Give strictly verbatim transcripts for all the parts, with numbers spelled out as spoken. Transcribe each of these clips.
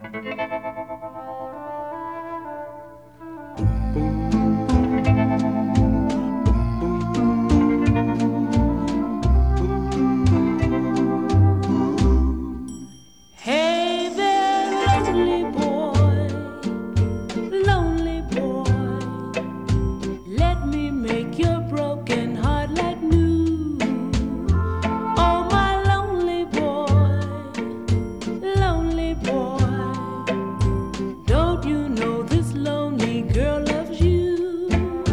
Hey there, lonely boy, lonely boy, let me make your broken heart like new. Oh, my lonely boy, lonely boy, don't you know this lonely girl loves you?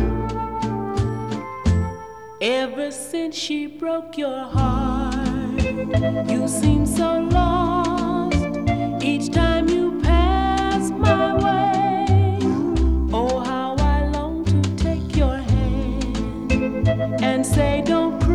Ever since she broke your heart, you seem so lost each time you pass my way. Oh, how I long to take your hand and say, don't cry.